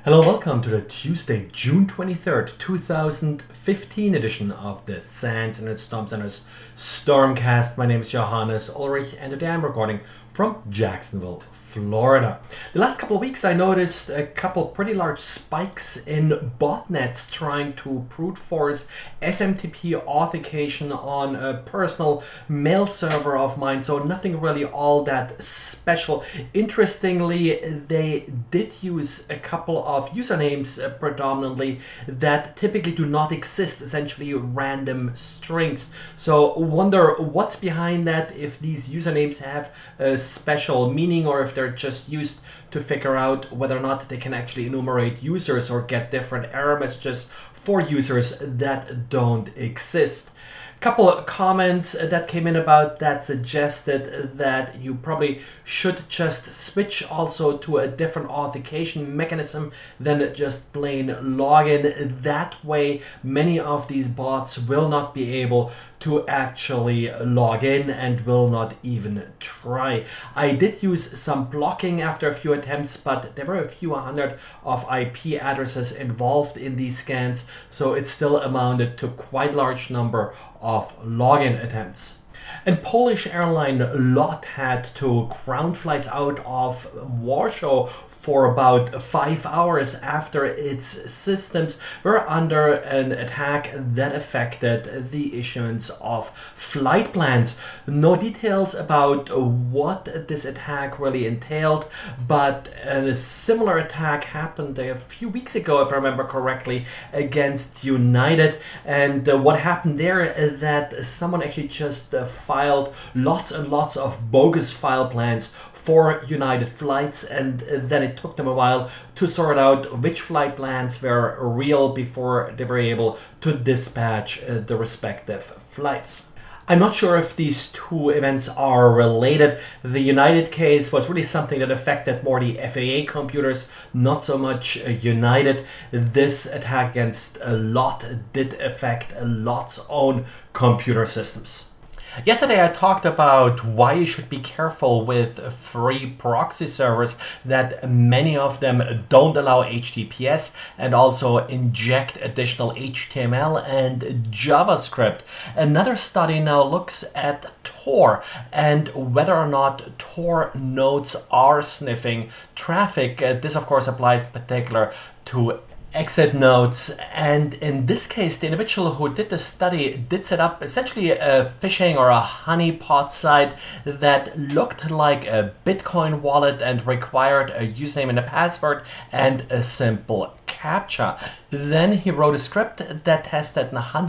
Hello, welcome to the Tuesday, June 23rd, 2015 edition of the SANS Internet Storm Center's Stormcast. My name is Johannes Ulrich and today I'm recording from Jacksonville, Florida. The last couple of weeks I noticed a couple pretty large spikes in botnets trying to brute force SMTP authentication on a personal mail server of mine, so nothing really all that special. Interestingly, they did use a couple of usernames predominantly that typically do not exist, essentially random strings. So wonder what's behind that, if these usernames have a special meaning or if they're just used to figure out whether or not they can actually enumerate users or get different error messages for users that don't exist. Couple of comments that came in about that suggested that you probably should just switch also to a different authentication mechanism than just plain login. That way many of these bots will not be able to actually log in and will not even try. I did use some blocking after a few attempts, but there were a few hundred of IP addresses involved in these scans, so it still amounted to quite a large number of login attempts. And Polish airline LOT had to ground flights out of Warsaw for about 5 hours after its systems were under an attack that affected the issuance of flight plans. No details about what this attack really entailed, but a similar attack happened a few weeks ago, if I remember correctly, against United. And what happened there is that someone actually just filed lots and lots of bogus file plans for United flights, and then it took them a while to sort out which flight plans were real before they were able to dispatch the respective flights. I'm not sure if these two events are related. The United case was really something that affected more the FAA computers, not so much United. This attack against LOT did affect LOT's own computer systems. Yesterday I talked about why you should be careful with free proxy servers, that many of them don't allow HTTPS and also inject additional HTML and JavaScript. Another study now looks at Tor and whether or not Tor nodes are sniffing traffic. This of course applies in particular to exit nodes, and in this case the individual who did the study did set up essentially a phishing or a honeypot site that looked like a Bitcoin wallet and required a username and a password and a simple CAPTCHA. Then he wrote a script that tested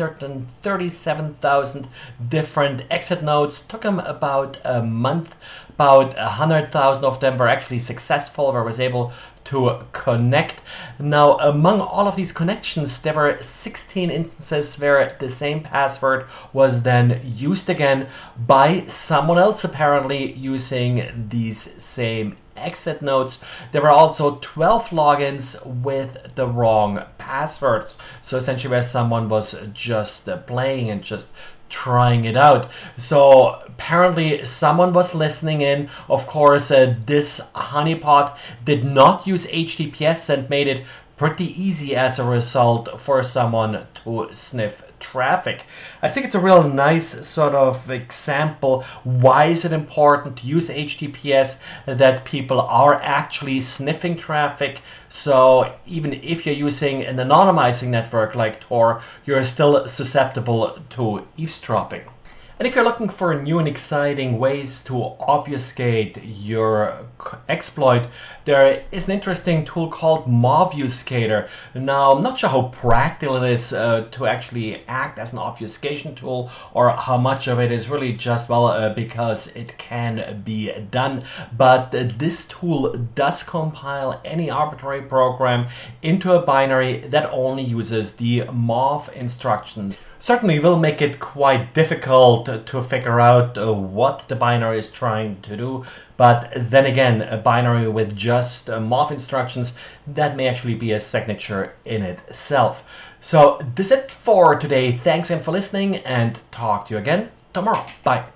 137,000 different exit nodes. Took him about a month. About 100,000 of them were actually successful, where was able to connect. Now, among all of these connections, there were 16 instances where the same password was then used again by someone else, apparently using these same exit nodes. There were also 12 logins with the wrong passwords. So essentially where someone was just playing and just trying it out. So apparently someone was listening in. Of course, this honeypot did not use HTTPS and made it pretty easy as a result for someone to sniff traffic. I think it's a real nice sort of example. Why is it important to use HTTPS? That people are actually sniffing traffic. So even if you're using an anonymizing network like Tor, you're still susceptible to eavesdropping. And if you're looking for new and exciting ways to obfuscate your exploit, there is an interesting tool called Mobfuscator. Now, I'm not sure how practical it is to actually act as an obfuscation tool, or how much of it is really just, because it can be done. But this tool does compile any arbitrary program into a binary that only uses the mov instructions. Certainly will make it quite difficult to figure out what the binary is trying to do, but then again, a binary with just mov instructions, that may actually be a signature in itself. So this is it for today. Thanks again for listening, and talk to you again tomorrow. Bye.